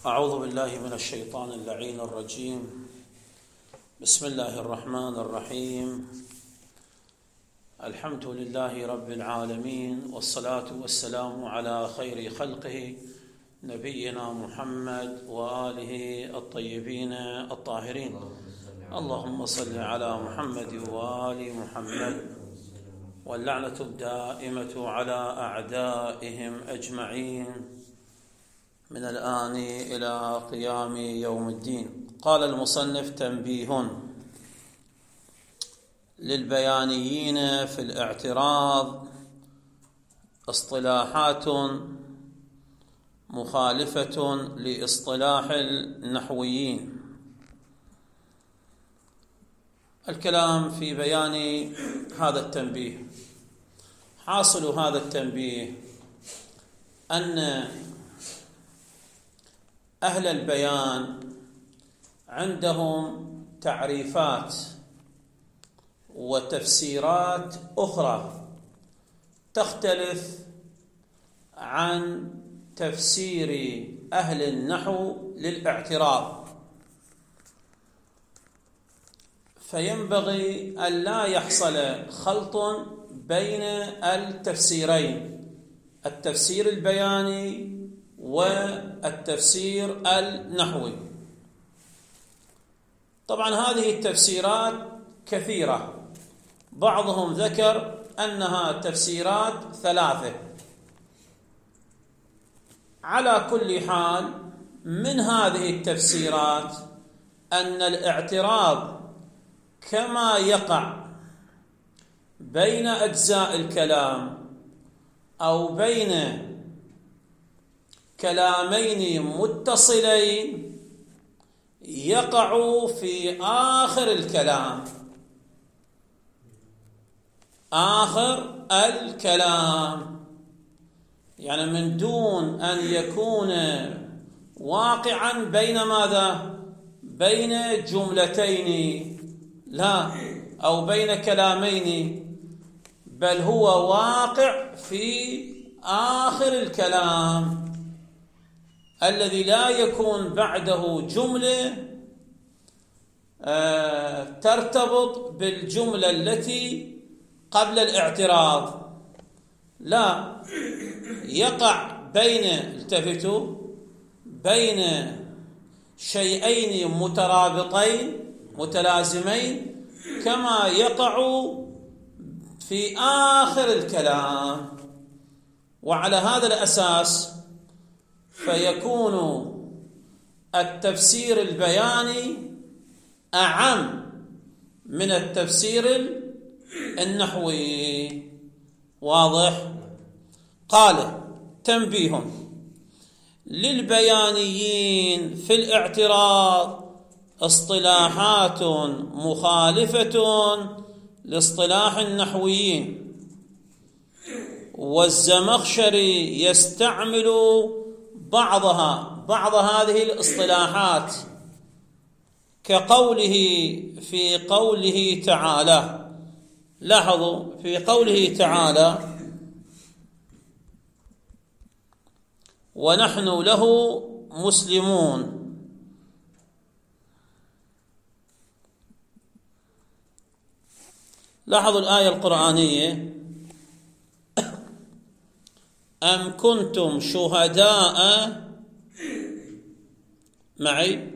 أعوذ بالله من الشيطان اللعين الرجيم. بسم الله الرحمن الرحيم. الحمد لله رب العالمين، والصلاة والسلام على خير خلقه نبينا محمد وآله الطيبين الطاهرين. اللهم صل على محمد وآل محمد، واللعنة الدائمة على أعدائهم أجمعين من الآن إلى قيام يوم الدين. قال المصنف: تنبيه للبيانيين في الاعتراض اصطلاحات مخالفة لاصطلاح النحويين. الكلام في بيان هذا التنبيه. حاصل هذا التنبيه أن أهل البيان عندهم تعريفات وتفسيرات أخرى تختلف عن تفسير أهل النحو للاعتراض، فينبغي أن لا يحصل خلط بين التفسيرين، التفسير البياني والتفسير النحوي. طبعا هذه التفسيرات كثيرة، بعضهم ذكر أنها تفسيرات ثلاثة. على كل حال، من هذه التفسيرات أن الاعتراض كما يقع بين أجزاء الكلام أو بين كلامين متصلين يقع في آخر الكلام، آخر الكلام، يعني من دون أن يكون واقعا بين ماذا؟ بين جملتين، لا، أو بين كلامين، بل هو واقع في آخر الكلام الذي لا يكون بعده جملة ترتبط بالجملة التي قبل الاعتراض، لا، يقع التفتوا بين شيئين مترابطين متلازمين كما يقع في آخر الكلام. وعلى هذا الأساس فيكون التفسير البياني أعم من التفسير النحوي. واضح؟ قال: تنبيه للبيانيين في الاعتراض اصطلاحات مخالفة لاصطلاح النحويين، والزمخشري يستعمل بعض هذه الاصطلاحات كقوله في قوله تعالى. لاحظوا في قوله تعالى: ونحن له مسلمون. لاحظوا الآية القرآنية: أم كنتم شهداء معي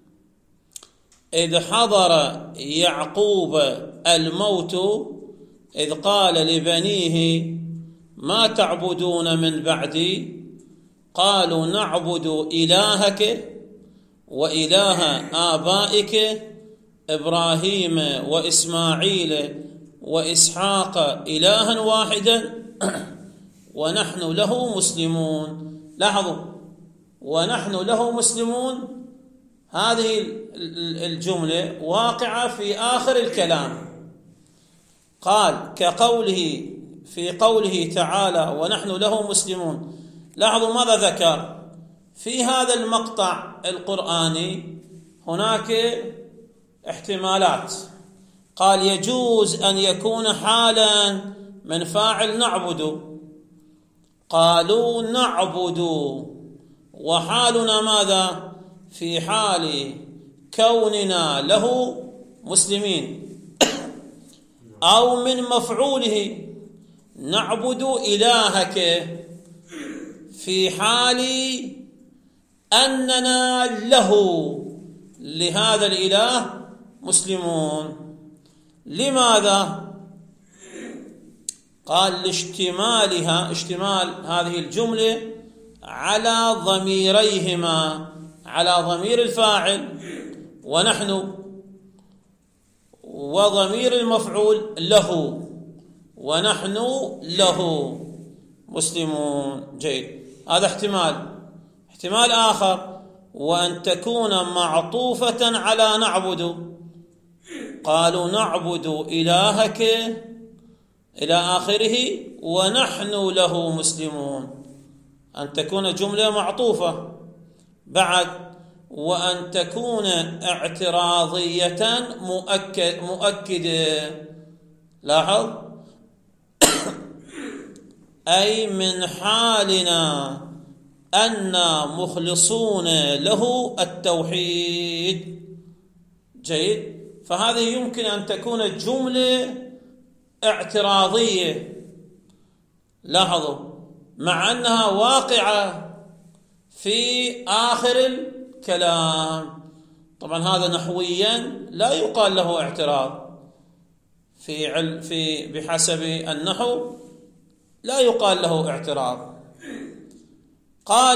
إذ حضر يعقوب الموت إذ قال لبنيه ما تعبدون من بعدي قالوا نعبد إلهك وإله آبائك إبراهيم وإسماعيل وإسحاق إلها واحدا ونحن له مسلمون. لاحظوا: ونحن له مسلمون، هذه الجملة واقعة في آخر الكلام. قال كقوله في قوله تعالى: ونحن له مسلمون. لاحظوا ماذا ذكر في هذا المقطع القرآني؟ هناك احتمالات. قال: يجوز أن يكون حالا من فاعل نعبد، قالوا نعبد وحالنا ماذا؟ في حال كوننا له مسلمين، أو من مفعوله نعبد إلهك في حال أننا له لهذا الإله مسلمون. لماذا؟ قال لاشتمالها، اشتمال هذه الجملة على ضميريهما، على ضمير الفاعل ونحن، وضمير المفعول له، ونحن له مسلمون. جيد، هذا احتمال. احتمال آخر، وأن تكون معطوفة على نعبد. قالوا نعبد إلهك إلى آخره ونحن له مسلمون، أن تكون جملة معطوفة. بعد وأن تكون اعتراضية مؤكدة. لاحظ، أي من حالنا أننا مخلصون له التوحيد. جيد، فهذه يمكن أن تكون جملة اعتراضية، لاحظوا، مع أنها واقعة في آخر الكلام. طبعا هذا نحويا لا يقال له اعتراض، في بحسب النحو لا يقال له اعتراض. قال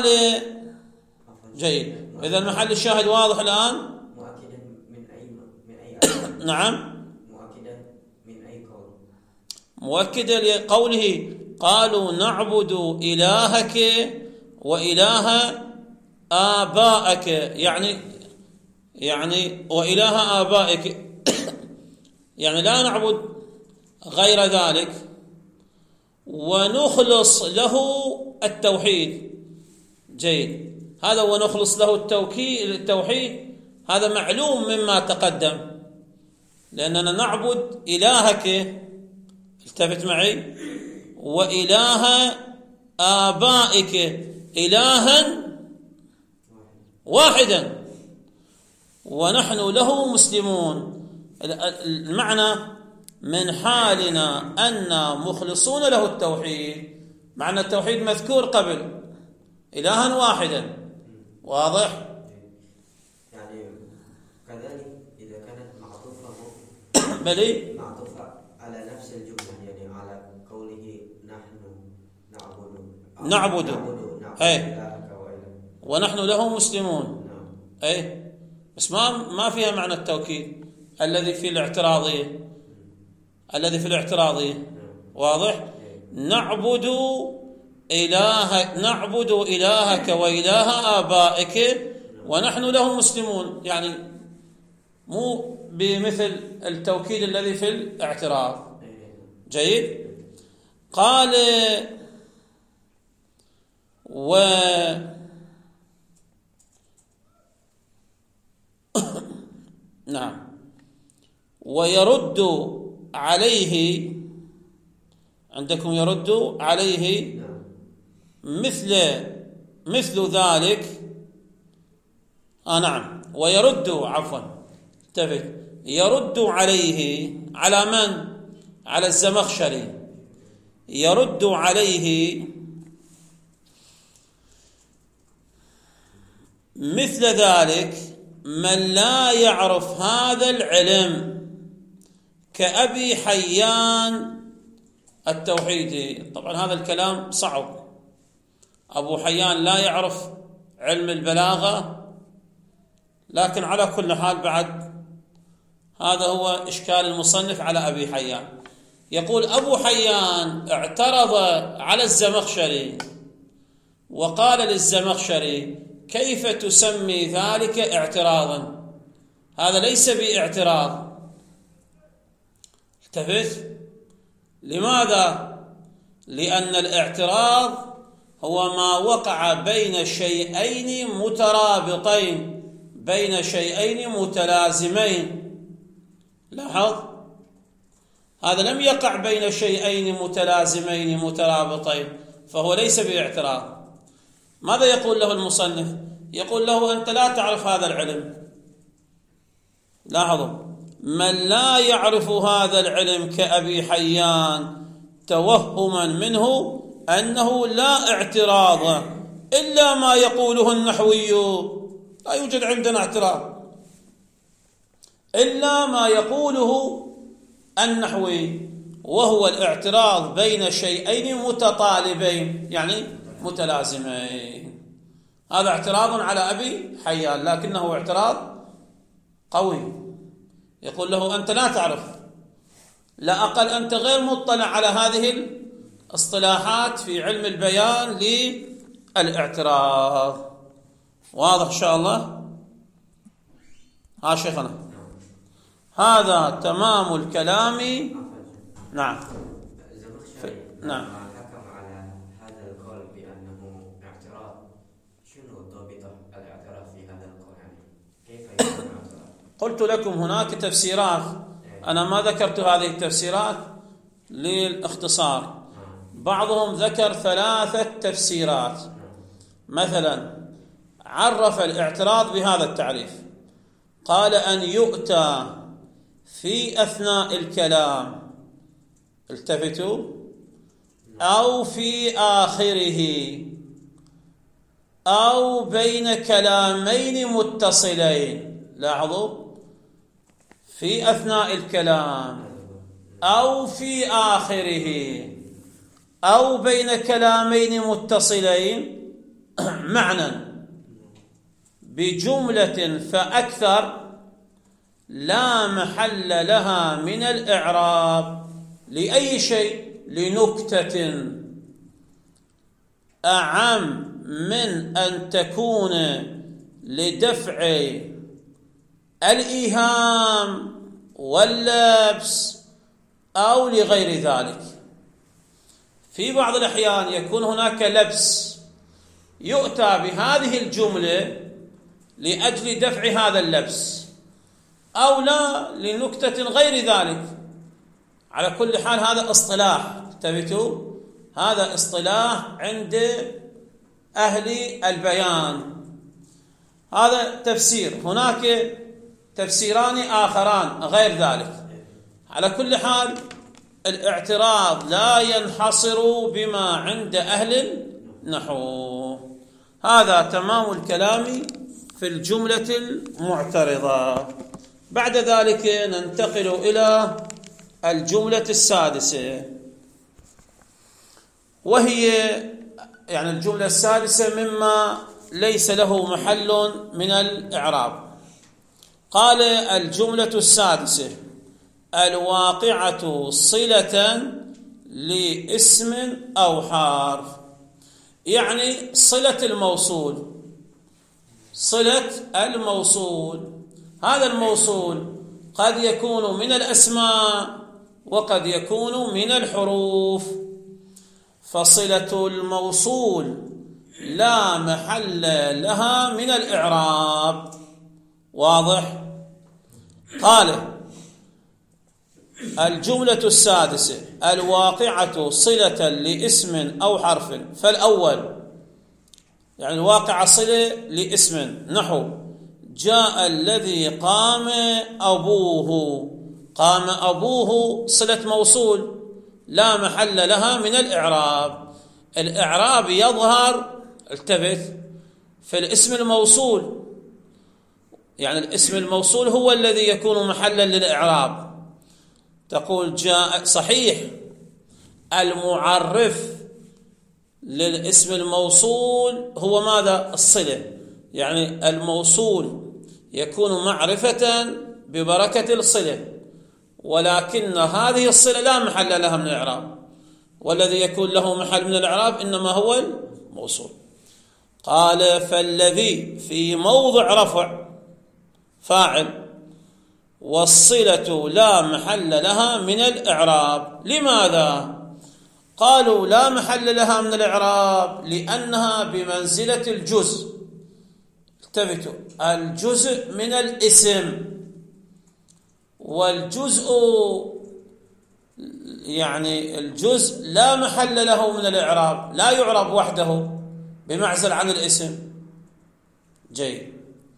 جيد، إذا المحل الشاهد واضح الآن. مؤكدة من أي نعم، مؤكدة من أي قول؟ مؤكدة لقوله قالوا نعبد إلهك وإله آبائك، يعني وإله آبائك يعني لا نعبد غير ذلك، ونخلص له التوحيد. جيد، هذا ونخلص له التوحيد هذا معلوم مما تقدم، لأننا نعبد إلهك، التفت معي، وإله آبائك إلها واحدا ونحن له مسلمون. المعنى من حالنا أننا مخلصون له التوحيد، معنى التوحيد مذكور قبل، إلها واحدا. واضح؟ يعني كذلك إذا كانت معطوفة بلي معطوفة على نفس الجملة، يعني على قوله نحن نعبد أي إلهك ونحن له مسلمون، نعم. أي بس ما فيها معنى التوكيد الذي في الاعتراضية. واضح؟ نعبد إلهك وإله آبائك ونحن له مسلمون، يعني مو بمثل التوكيد الذي في الاعتراض. جيد. قال نعم، ويرد عليه، عندكم يرد عليه مثل ذلك. نعم، ويرد انتبه، يرد عليه على من؟ على الزمخشري. يرد عليه مثل ذلك من لا يعرف هذا العلم كأبي حيان التوحيدي. طبعا هذا الكلام صعب، أبو حيان لا يعرف علم البلاغة، لكن على كل حال بعد هذا هو إشكال المصنف على أبي حيان. يقول أبو حيان اعترض على الزمخشري وقال للزمخشري كيف تسمي ذلك اعتراضا؟ هذا ليس باعتراض. التفت، لماذا؟ لأن الاعتراض هو ما وقع بين شيئين مترابطين، بين شيئين متلازمين. لاحظ، هذا لم يقع بين شيئين متلازمين مترابطين، فهو ليس باعتراض. ماذا يقول له المصنف؟ يقول له أنت لا تعرف هذا العلم. لاحظوا، من لا يعرف هذا العلم كأبي حيان توهما منه أنه لا اعتراض إلا ما يقوله النحوي. لا يوجد عندنا اعتراض إلا ما يقوله النحوي، وهو الاعتراض بين شيئين متطالبين يعني متلازمين. هذا اعتراض على أبي حيان، لكنه اعتراض قوي. يقول له أنت لا تعرف، لا أقل أنت غير مطلع على هذه الاصطلاحات في علم البيان للاعتراض. واضح إن شاء الله؟ ها شيخنا، هذا تمام الكلام. نعم. نعم. حكم على هذا القول بأنه اعتراض، شنو ضابط الاعتراض في هذا القول؟ يعني كيف يكون اعتراض؟ قلت لكم هناك تفسيرات، أنا ما ذكرت هذه التفسيرات للاختصار. بعضهم ذكر 3 تفسيرات. مثلا عرف الاعتراض بهذا التعريف، قال أن يؤتى في أثناء الكلام، التفتوا، أو في آخره، أو بين كلامين متصلين. لاحظوا، في أثناء الكلام أو في آخره أو بين كلامين متصلين معنى بجملة فأكثر لا محل لها من الإعراب لأي شيء، لنكتة أعم من أن تكون لدفع الإيهام واللبس أو لغير ذلك. في بعض الأحيان يكون هناك لبس، يؤتى بهذه الجملة لأجل دفع هذا اللبس، أو لا لنكتة غير ذلك. على كل حال هذا اصطلاح، انتبهوا، هذا اصطلاح عند أهل البيان. هذا تفسير، هناك تفسيران آخران غير ذلك. على كل حال الاعتراض لا ينحصر بما عند أهل النحو. هذا تمام الكلام في الجملة المعترضة. بعد ذلك ننتقل إلى الجملة السادسة، وهي يعني الجملة السادسة مما ليس له محل من الإعراب. قال الجملة السادسة الواقعة صلة لاسم أو حرف، يعني صلة الموصول. صلة الموصول، هذا الموصول قد يكون من الأسماء وقد يكون من الحروف. فصلة الموصول لا محل لها من الإعراب. واضح؟ قال الجملة السادسة الواقعة صلة لاسم أو حرف. فالأول يعني الواقعة صلة لاسم، نحو جاء الذي قام أبوه. قام أبوه صلة موصول لا محل لها من الإعراب. الإعراب يظهر، التفت، في الاسم الموصول، يعني الاسم الموصول هو الذي يكون محلا للإعراب. تقول جاء، صحيح المعرف للاسم الموصول هو ماذا؟ الصلة، يعني الموصول يكون معرفة ببركة الصلة، ولكن هذه الصلة لا محل لها من الإعراب، والذي يكون له محل من الإعراب إنما هو الموصول. قال فالذي في موضع رفع فاعل، والصلة لا محل لها من الإعراب. لماذا؟ قالوا لا محل لها من الإعراب لأنها بمنزلة الجزء. التفتوا، الجزء من الاسم، والجزء يعني الجزء لا محل له من الإعراب، لا يعرب وحده، بمعزل عن الاسم. جيد.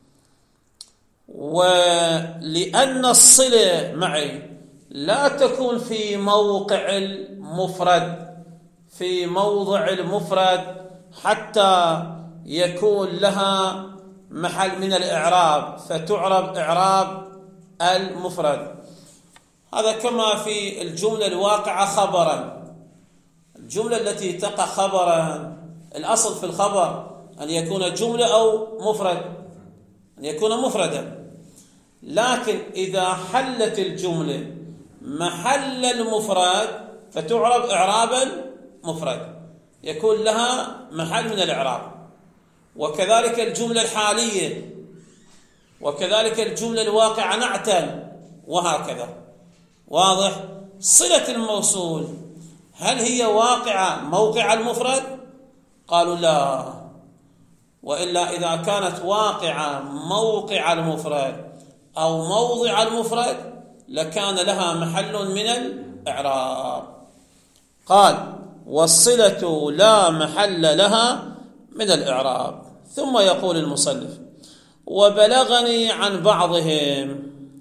ولأن الصلة معي لا تكون في موقع المفرد، في موضع المفرد، حتى يكون لها محل من الإعراب فتعرب إعراب المفرد. هذا كما في الجملة الواقعة خبرا. الجملة التي تقع خبرا الأصل في الخبر أن يكون جملة أو مفرد، أن يكون مفردا، لكن إذا حلت الجملة محل المفرد فتعرب إعرابا مفرد، يكون لها محل من الإعراب. وكذلك الجملة الحالية، وكذلك الجملة الواقعة نعتا، وهكذا. واضح؟ صلة الموصول هل هي واقعة موقع المفرد؟ قالوا لا، وإلا إذا كانت واقعة موقع المفرد أو موضع المفرد لكان لها محل من الإعراب. قال والصلة لا محل لها من الإعراب. ثم يقول المصنف وبلغني عن بعضهم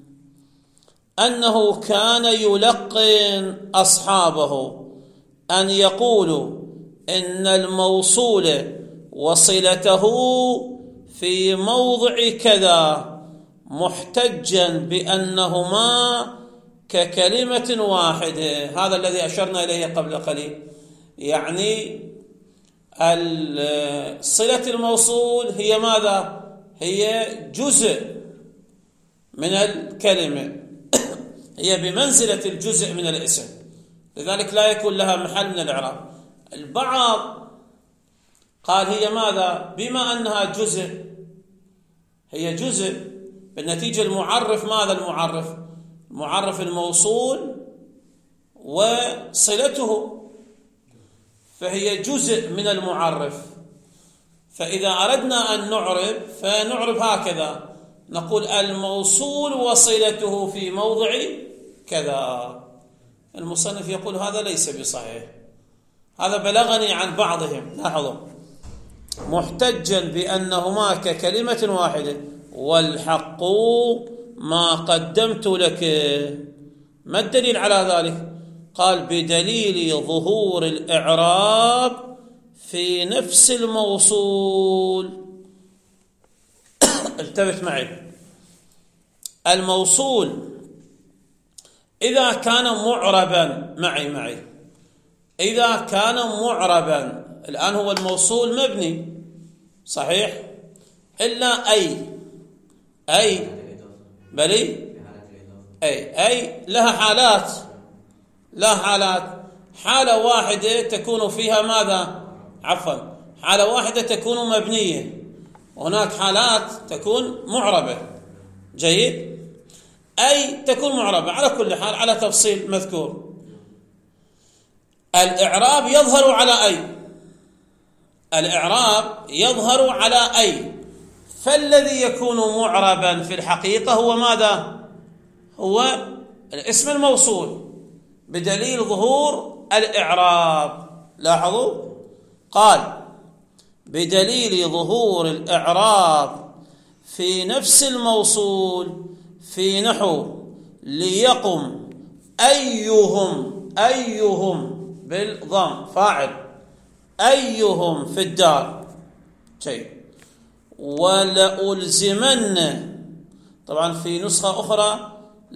أنه كان يلقن أصحابه أن يقولوا إن الموصول وصلته في موضع كذا محتجا بأنهما ككلمة واحدة. هذا الذي أشرنا إليه قبل قليل، يعني صلة الموصول هي ماذا؟ هي جزء من الكلمة، هي بمنزلة الجزء من الاسم، لذلك لا يكون لها محل من الإعراب. البعض قال هي ماذا؟ بما أنها جزء، هي جزء، بالنتيجة المعرف ماذا؟ المعرف الموصول وصلته، فهي جزء من المعرف. فإذا أردنا أن نعرب فنعرب هكذا، نقول الموصول وصلته في موضع كذا. المصنف يقول هذا ليس بصحيح، هذا بلغني عن بعضهم. لاحظوا محتجا بأنهما ككلمة واحدة والحق ما قدمت لك. ما الدليل على ذلك؟ قال بدليل ظهور الإعراب في نفس الموصول. انتبه معي، الموصول إذا كان معربا معي إذا كان معربا، الآن هو الموصول مبني صحيح، إلا أي بلي أي لها حالات، حالة واحدة تكون فيها ماذا؟ حالة واحدة تكون مبنية، وهناك حالات تكون معربة. جيد؟ أي تكون معربة. على كل حال على تفصيل مذكور. الإعراب يظهر على أي، فالذي يكون معربا في الحقيقة هو ماذا؟ هو الاسم الموصول بدليل ظهور الإعراب. لاحظوا قال بدليل ظهور الإعراب في نفس الموصول في نحو ليقم أيهم بالضم فاعل، أيهم في الدار. شيء ولألزمن، طبعا في نسخة أخرى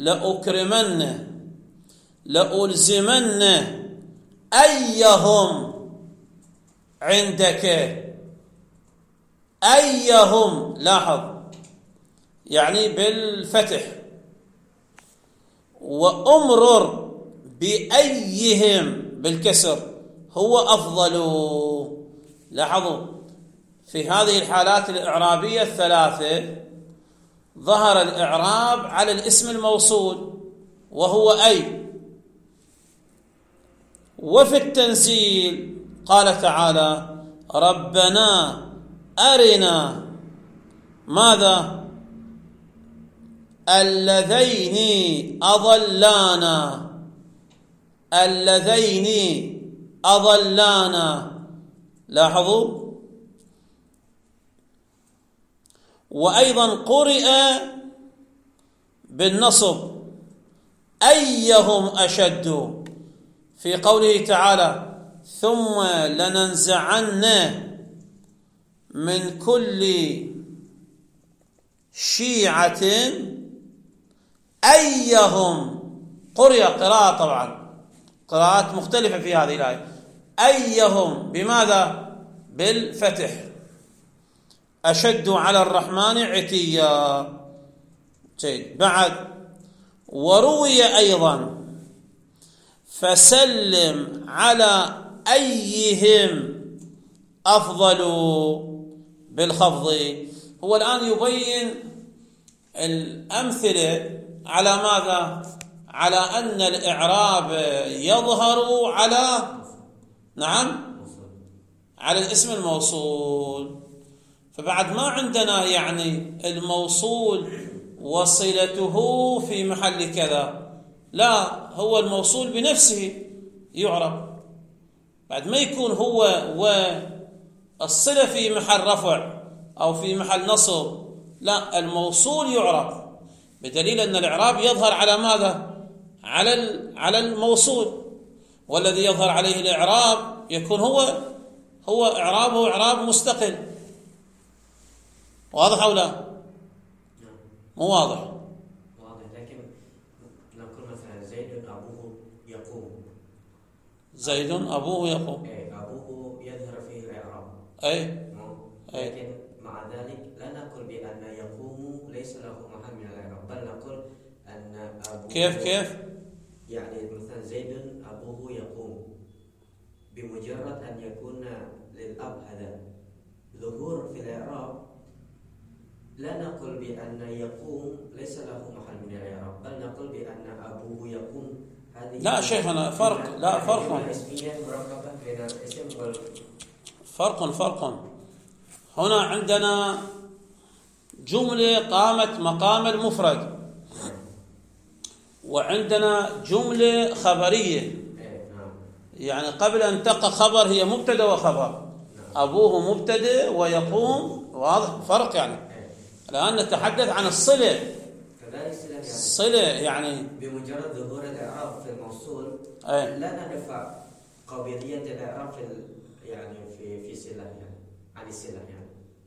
لألزمن أيهم عندك، أيهم لاحظ يعني بالفتح، وأمرر بأيهم بالكسر هو أفضل. لاحظوا في هذه الحالات الإعرابية الثلاثة ظهر الإعراب على الاسم الموصول وهو أي. وفي التنزيل قال تعالى ربنا أرنا ماذا؟ اللذين أضلانا. لاحظوا وأيضا قرئ بالنصب أيهم أشد في قوله تعالى ثم لننزعن من كل شيعة أيهم. قرئ قراءة، طبعا قراءات مختلفة في هذه الآية. أيهم بماذا؟ بالفتح. أشد على الرحمن عتيا. جيد. بعد وروي أيضا فسلم على أيهم أفضل بالخفض. هو الآن يبين الأمثلة على ماذا؟ على أن الإعراب يظهر على على الاسم الموصول. فبعد ما عندنا يعني الموصول وصلته في محل كذا، لا، هو الموصول بنفسه يعرب. بعد ما يكون هو والصلة في محل رفع أو في محل نصب، لا، الموصول يعرب، بدليل أن الإعراب يظهر على ماذا؟ على الموصول، والذي يظهر عليه الإعراب يكون هو إعرابه إعراب مستقل. واضح أو لا؟ مو واضح؟ واضح، لكن نقول مثلا زيد أبوه يقوم. زيد أبوه يقوم. أبوه يظهر فيه الإعراب. لكن مع ذلك لا نقول بأن يقوم ليس له محل من الإعراب، بل نقول أن أبوه كيف؟ يعني مثلا زيد أبوه يقوم، بمجرد أن يكون للأب هذا ظهور في الإعراب، لا نقول بأن يقوم ليس له محل من الإعراب، بل نقول بأن أبوه يقوم. هذه لا شيخنا، فرق. لا، فرق. هنا عندنا جملة قامت مقام المفرد، وعندنا جملة خبرية، يعني قبل أن تقع خبر هي مبتدأ وخبر. أبوه مبتدأ ويقوم، واضح فرق. يعني الآن نتحدث عن الصلة. صلة يعني بمجرد ظهور الإعراب في الموصول لا نعرف قابلية الإعراب في صلة، يعني عن الصلة يعني.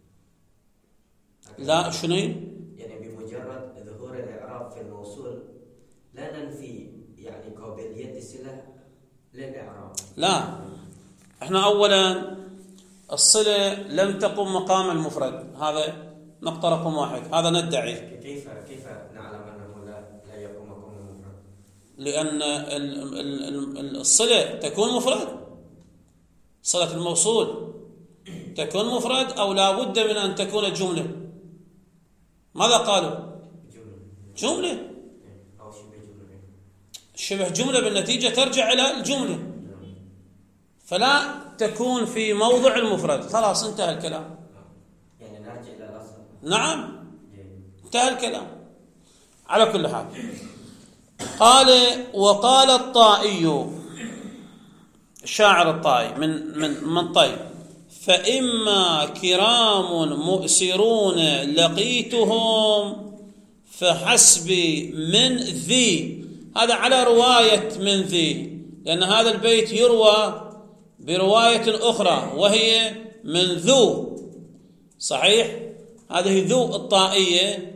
لا، شنو؟ يعني بمجرد ظهور الإعراب في الموصول لا ننفي يعني قابلية الصلة للإعراب. لا، احنا أولا الصلة لم تقم مقام المفرد، هذا نقطة رقم 1، هذا ندعي. كيف نعلم أنه لا يقوم مقام المفرد؟ لأن الصلة تكون مفرد، صلة الموصول تكون مفرد أو لا بد من أن تكون جملة. ماذا قالوا؟ جملة أو شبه جملة. شبه جملة بالنتيجة ترجع إلى الجملة، فلا تكون في موضع المفرد. خلاص انتهى الكلام. يعني نرجع إلى الأصل. نعم، انتهى الكلام. على كل حال، قال وقال الطائي، الشاعر الطائي من طي، فإما كرام مؤسرون لقيتهم فحسبي من ذي. هذا على رواية من ذي، لأن هذا البيت يروى برواية أخرى وهي من ذو. صحيح، هذه ذو الطائية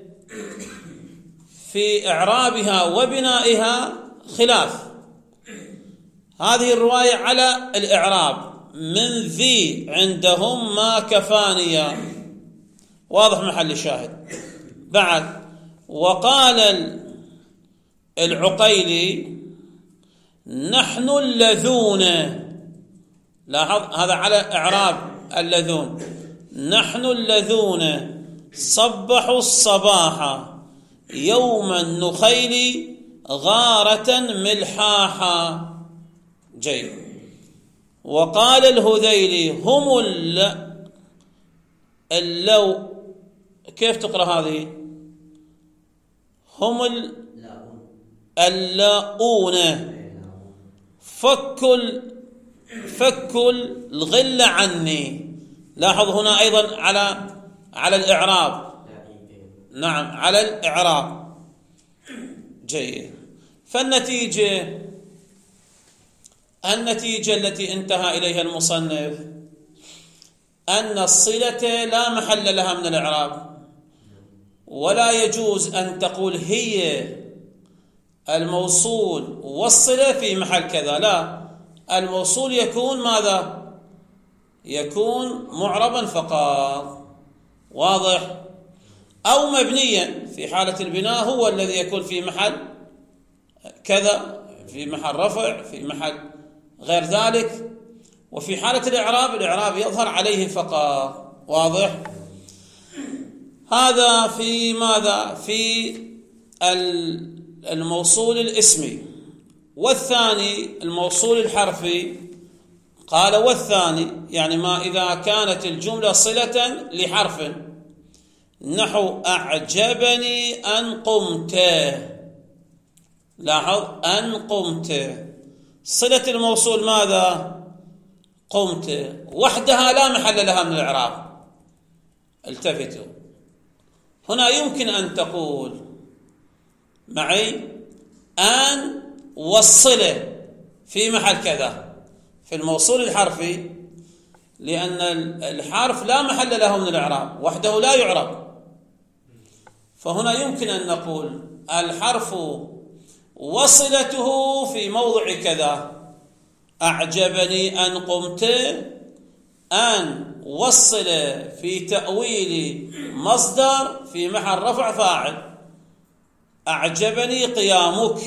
في إعرابها وبنائها خلاف. هذه الرواية على الإعراب من ذي عندهم ما كفانيا، واضح محل الشاهد. بعد وقال العقيلي نحن اللذون. لاحظ هذا على إعراب اللذون. نحن اللذون صبحوا الصباح يوم النخيل غارة ملحاحا. جيد. وقال الهذيلي هم اللو. كيف تقرأ هذه؟ هم اللاؤون فكوا الغل عني. لاحظ هنا أيضا على الإعراب نعم على الإعراب. جيد. فالنتيجة التي انتهى إليها المصنف أن الصلة لا محل لها من الإعراب، ولا يجوز أن تقول هي الموصول والصلة في محل كذا، لا، الموصول يكون ماذا؟ يكون معربا فقط، واضح؟ أو مبنيا، في حالة البناء هو الذي يكون في محل كذا، في محل رفع، في محل غير ذلك. وفي حالة الإعراب يظهر عليه فقط، واضح؟ هذا في ماذا؟ في الموصول الاسمي. والثاني الموصول الحرفي، قال والثاني يعني ما إذا كانت الجملة صلة لحرف، نحو أعجبني أن قمت. لاحظ، أن قمت صلة الموصول ماذا؟ قمت، وحدها لا محل لها من الإعراب. التفتوا، هنا يمكن أن تقول معي أن والصلة في محل كذا في الموصول الحرفي، لأن الحرف لا محل له من الإعراب، وحده لا يعرب. فهنا يمكن أن نقول الحرف وصلته في موضع كذا، أعجبني أن قمت، أن وصل في تأويل مصدر في محل رفع فاعل، أعجبني قيامك.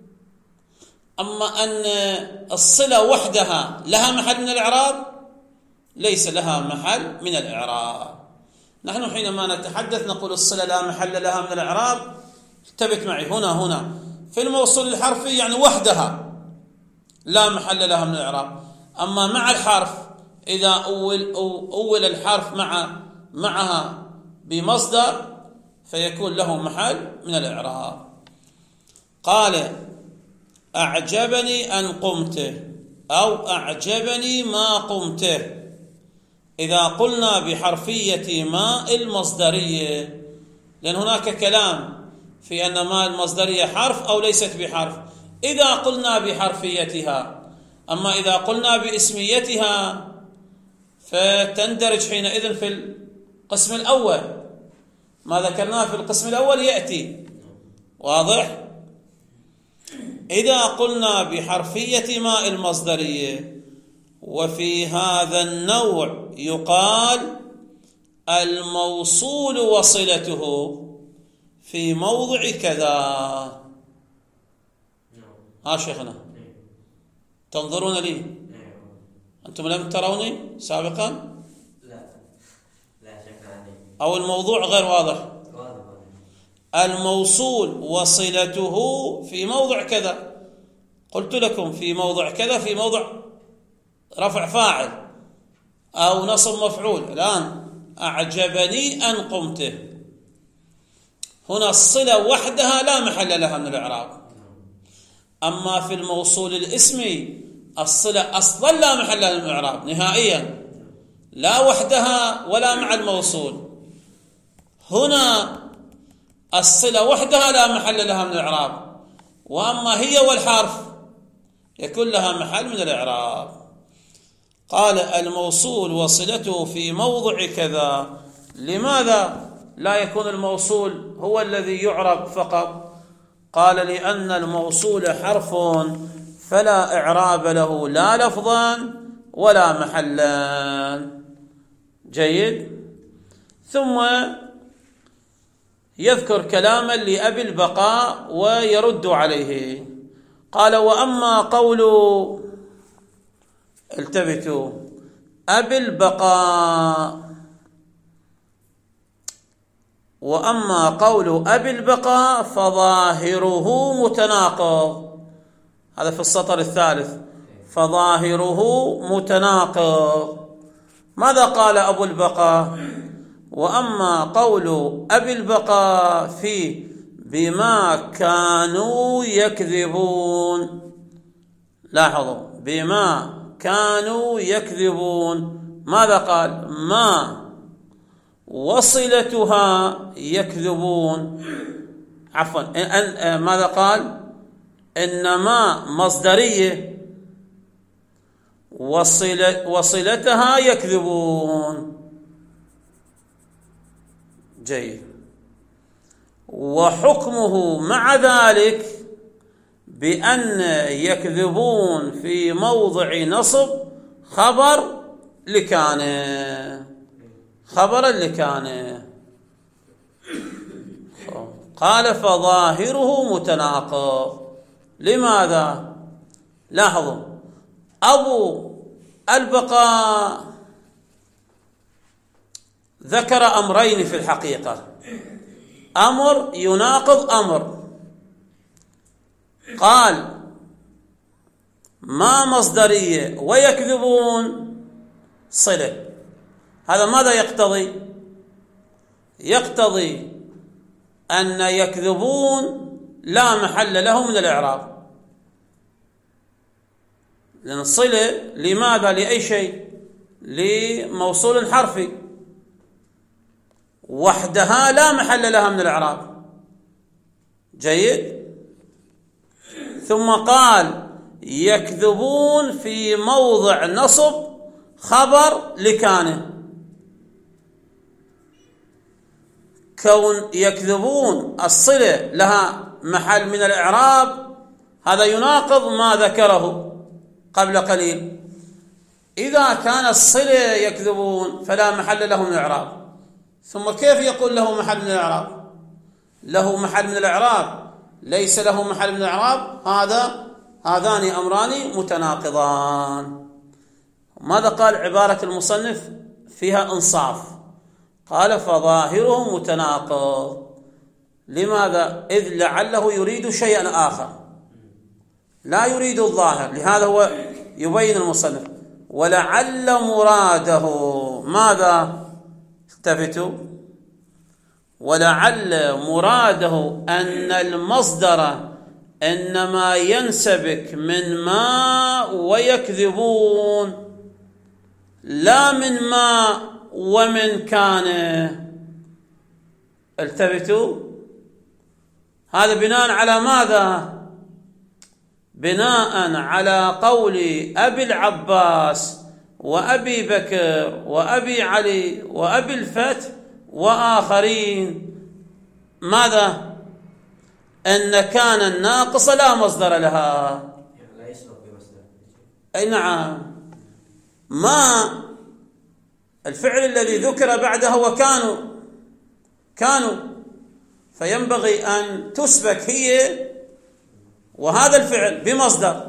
أما أن الصلة وحدها لها محل من الإعراب، ليس لها محل من الإعراب. نحن حينما نتحدث نقول الصلة لا محل لها من الإعراب، انتبه معي، هنا في الموصول الحرفي يعني وحدها لا محل لها من الإعراب. أما مع الحرف إذا أول الحرف معها بمصدر فيكون له محل من الإعراب. قال أعجبني أن قمت، أو أعجبني ما قمت. إذا قلنا بحرفية ما المصدرية، لأن هناك كلام في أن ما المصدرية حرف أو ليست بحرف، إذا قلنا بحرفيتها. أما إذا قلنا باسميتها فتندرج حينئذ في القسم الأول، ما ذكرناه في القسم الأول يأتي، واضح؟ إذا قلنا بحرفية ما المصدرية، وفي هذا النوع يقال الموصول وصلته في موضع كذا. ها شيخنا، تنظرون لي؟ أنتم لم تروني سابقا؟ لا شيخنا، أو الموضوع غير واضح؟ الموصول وصلته في موضع كذا، قلت لكم في موضع كذا، في موضع رفع فاعل أو نصب مفعول. الآن أعجبني أن قمت، هنا الصلة وحدها لا محل لها من الإعراب. أما في الموصول الاسمي الصلة أصلا لا محل لها من الإعراب نهائيا، لا وحدها ولا مع الموصول. هنا الصلة وحدها لا محل لها من الإعراب، وأما هي والحرف يكون لها محل من الإعراب. قال الموصول وصلته في موضع كذا. لماذا لا يكون الموصول هو الذي يعرب فقط؟ قال لأن الموصول حرف فلا إعراب له لا لفظا ولا محلا. جيد. ثم يذكر كلاما لأبي البقاء ويرد عليه. قال وأما قول، التفتوا، أبي البقاء، وأما قول أبي البقاء فظاهره متناقض. هذا في السطر الثالث، فظاهره متناقض. ماذا قال أبو البقاء؟ وأما قول أبي البقاء في بما كانوا يكذبون، لاحظوا، بما كانوا يكذبون، ماذا قال؟ ما وصلتها يكذبون. عفوا، ماذا قال؟ إنما مصدرية وصلتها يكذبون. جيد. وحكمه مع ذلك بأن يكذبون في موضع نصب خبر لكان، خبرا لكان. قال فظاهره متناقض. لماذا؟ لاحظوا، أبو البقاء ذكر أمرين في الحقيقة، أمر يناقض أمر. قال ما مصدرية ويكذبون صلة. هذا ماذا يقتضي؟ يقتضي أن يكذبون لا محل له من الإعراب، لأن الصلة لماذا؟ لأي شيء؟ لموصول حرفي وحدها لا محل لها من الإعراب. جيد. ثم قال يكذبون في موضع نصب خبر لكانه. كون يكذبون الصلة لها محل من الإعراب هذا يناقض ما ذكره قبل قليل. إذا كان الصلة يكذبون فلا محل له من الإعراب، ثم كيف يقول له محل من الإعراب؟ له محل من الإعراب، ليس له محل من الإعراب، هذان أمران متناقضان. ماذا قال عبارة المصنف؟ فيها إنصاف. قال فظاهره متناقض. لماذا؟ إذ لعله يريد شيئا آخر لا يريد الظاهر، لهذا هو يبين المصنف ولعل مراده ماذا؟ التفتوا، ولعل مراده أن المصدر إنما ينسبك من ما ويكذبون، لا من ما ومن كان. التفتوا، هذا بناء على ماذا؟ بناء على قول أبي العباس وأبي بكر وأبي علي وأبي الفتح وآخرين، ماذا؟ أن كان الناقص لا مصدر لها. لا يسبق بمصدر. أي نعم. ما الفعل الذي ذكر بعده هو كانوا، فينبغي أن تسبك هي وهذا الفعل بمصدر،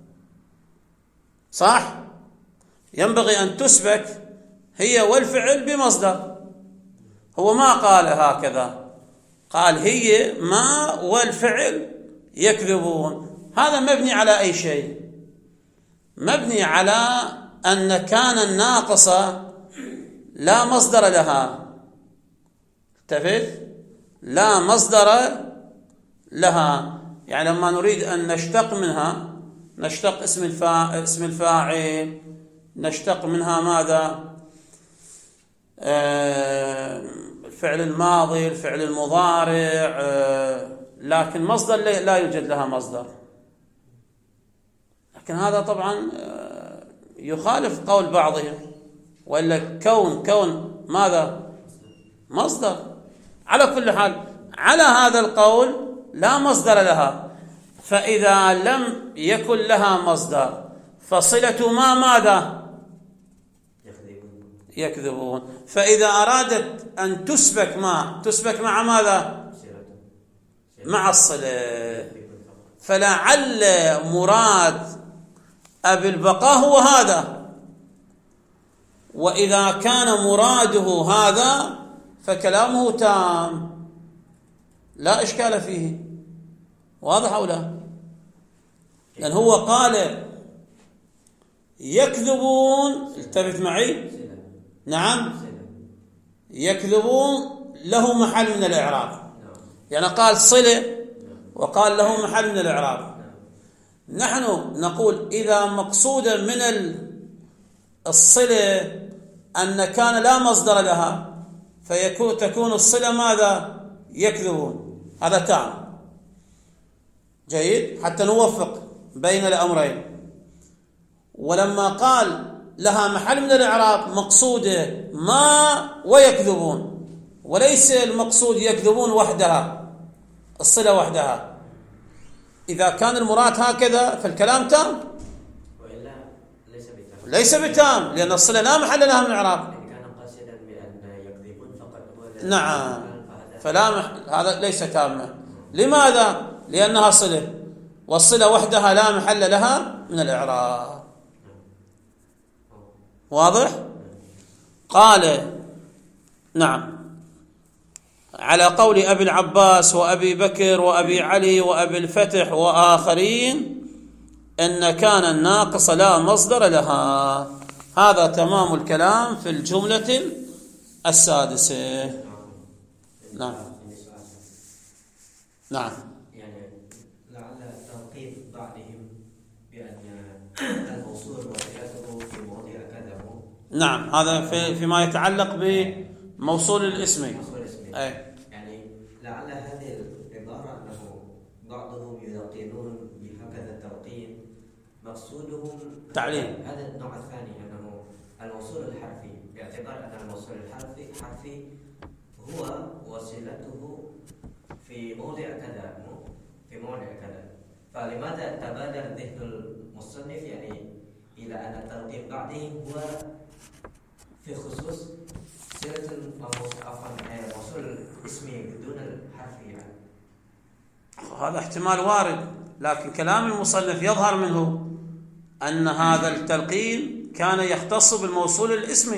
صح؟ ينبغي أن تسبك هي والفعل بمصدر. هو ما قال هكذا، قال هي ما والفعل يكذبون. هذا مبني على أي شيء؟ مبني على أن كان الناقصة لا مصدر لها. التفت، لا مصدر لها. يعني لما نريد أن نشتق منها، نشتق اسم الفاعل، نشتق منها ماذا؟ الفعل الماضي، الفعل المضارع، لكن مصدر لا يوجد لها مصدر. لكن هذا طبعا يخالف قول بعضهم، وإلا كون ماذا؟ مصدر. على كل حال على هذا القول لا مصدر لها، فإذا لم يكن لها مصدر فصلة ماذا؟ يكذبون. فإذا أرادت أن تسبك مع ماذا؟ مع الصلة. فلعل مراد أبي البقاء هو هذا، وإذا كان مراده هذا فكلامه تام لا إشكال فيه. واضح أو لا؟ لأن هو قال يكذبون، التفت معي، نعم، يكذبون له محل من الإعراب، يعني قال صلة وقال له محل من الإعراب. نحن نقول إذا مقصودا من الصلة أن كان لا مصدر لها، تكون الصلة ماذا؟ يكذبون. هذا تام جيد حتى نوفق بين الأمرين. ولما قال لها محل من الإعراب مقصوده ما ويكذبون، وليس المقصود يكذبون وحدها، الصلة وحدها. إذا كان المراد هكذا فالكلام تام، وإلا ليس بتام، لأن الصلة لا محل لها من الإعراب. كان قاصدا بأن يكذبون فقط. نعم، هذا ليس تاما. لماذا؟ لأنها صلة، والصلة وحدها لا محل لها من الإعراب. واضح؟ قال نعم على قول أبي العباس وأبي بكر وأبي علي وأبي الفتح وآخرين إن كان الناقص لا مصدر لها. هذا تمام الكلام في الجملة السادسة. نعم نعم. يعني لعل تنقيب بعضهم بأن الموصول وصلته في مواضع كذا. نعم، هذا فيما يتعلق بموصول الاسم. أي. يعني لعل هذه العبارة أنه بعضهم يلقنون بهكذا التلقين مقصودهم تعليم. هذا النوع الثاني أنه الموصول الحرفي، باعتبار أن الموصول الحرفي هو وصلته في موضع كذا، في موضع كذا. فلماذا تبادر ذهن المصنف يعني إلى أن التلقين بعضهم هو في خصوص صلة موصول اسمي بدون الحرف يعني. هذا احتمال وارد، لكن كلام المصنف يظهر منه أن هذا التلقين كان يختص بالموصول الاسمي،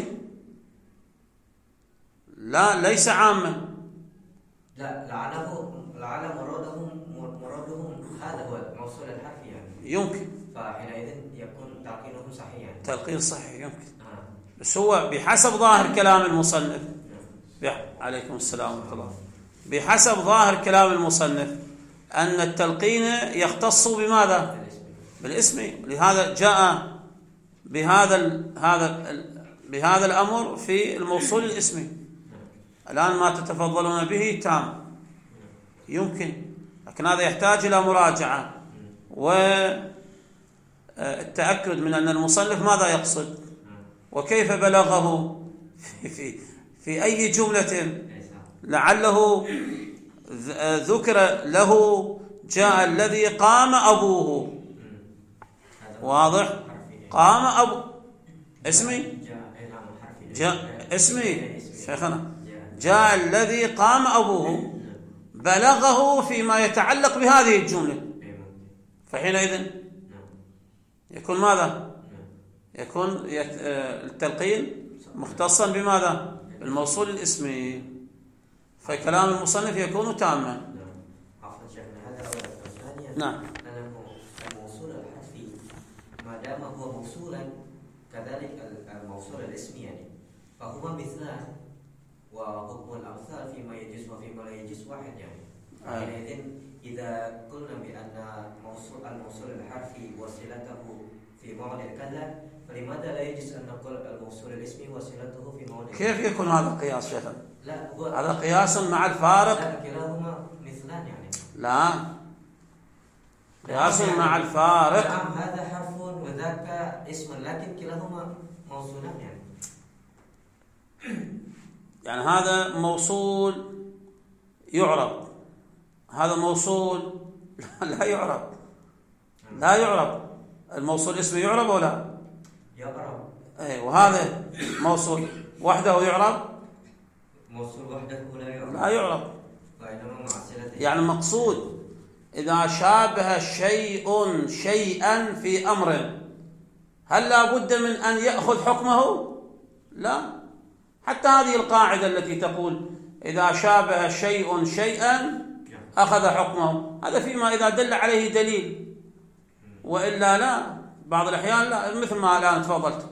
ليس عاما. لا، لعل مرادهم هذا هو الموصول الحرفي يعني. يمكن. فحينئذ يكون تلقينهم صحيح يعني. تلقين صحيح يمكن. بس هو بحسب ظاهر كلام المصنف، عليكم السلام ورحمة الله، بحسب ظاهر كلام المصنف أن التلقين يختص بماذا؟ بالاسم. لهذا جاء بهذا الأمر في الموصول الاسمي. الآن ما تتفضلون به تام يمكن، لكن هذا يحتاج إلى مراجعة والتأكد من أن المصنف ماذا يقصد وكيف بلغه في أي جملة. لعله ذكر له جاء الذي قام أبوه. واضح؟ قام أبو اسمي جاء اسمي شيخنا، جاء الذي قام أبوه، بلغه فيما يتعلق بهذه الجملة، فحينئذ يكون ماذا؟ يكون التلقين مختصا بماذا؟ الموصول الاسمي، فكلام المصنف يكون تاما. عفوا شيخنا، هذا أولا. ثانيا نعم، الموصول الحرفي ما دام هو موصولا كذلك الموصول الاسمي يعني، فهما مثلان، وحكم الأمثال فيما يجوز وفيما لا يجوز واحد يعني. حينئذ إذا قلنا بأن الموصول الحرفي وصلته في موضع كذا، فلماذا لا يجوز أن نقول الموصول الاسمي وصلته في موضع كذا؟ كيف يكون هذا القياس شيخنا؟ لا، هذا قياس مع الفارق. لا، كلاهما مثلان يعني. لا، قياس مع الفارق. نعم، هذا حرف وذاك اسم، لكن كلاهما موصولان يعني. يعني هذا موصول يعرب، هذا موصول لا يعرب. لا يعرب. الموصول اسمه يعرب ولا؟ يعرب. اي، وهذا موصول وحده يعرب؟ موصول وحده لا يعرب. لا يعرب. يعني مقصود إذا شابه شيء شيئا في أمر، هل لا بد من أن يأخذ حكمه؟ لا. حتى هذه القاعدة التي تقول إذا شابه شيء شيئا أخذ حكمه، هذا فيما إذا دل عليه دليل، وإلا لا. بعض الأحيان لا، مثل ما الآن تفضلت.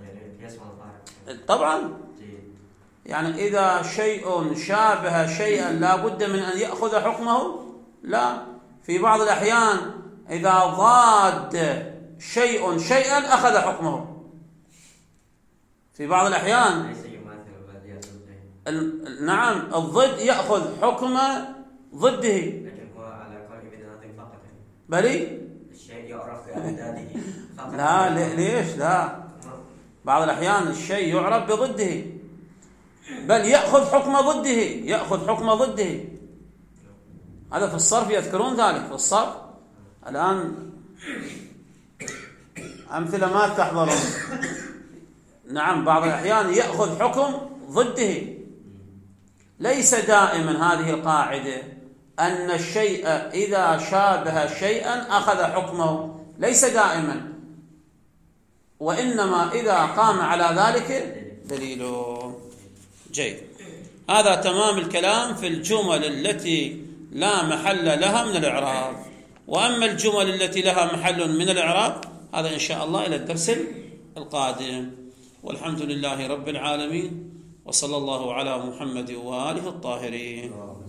طبعا يعني إذا شيء شابه شيئا لا بد من أن يأخذ حكمه؟ لا. في بعض الأحيان إذا ضاد شيء شيئا أخذ حكمه. في بعض الأحيان نعم الضد يأخذ حكم ضده. لكن هو على قول ابن ناظم فقط بلي الشيء يعرف بأضداده فقط. لا ليش لا، بعض الأحيان الشيء يعرف بضده، بل يأخذ حكم ضده، يأخذ حكم ضده. هذا في الصرف يذكرون ذلك في الصرف. الآن أمثلة ما تحضرون. نعم بعض الأحيان يأخذ حكم ضده. ليس دائما هذه القاعدة أن الشيء إذا شابه شيئا أخذ حكمه، ليس دائما، وإنما إذا قام على ذلك دليل. جيد، هذا تمام الكلام في الجمل التي لا محل لها من الإعراب. وأما الجمل التي لها محل من الإعراب هذا إن شاء الله إلى الدرس القادم. والحمد لله رب العالمين، وصلى الله على محمد وآله الطاهرين.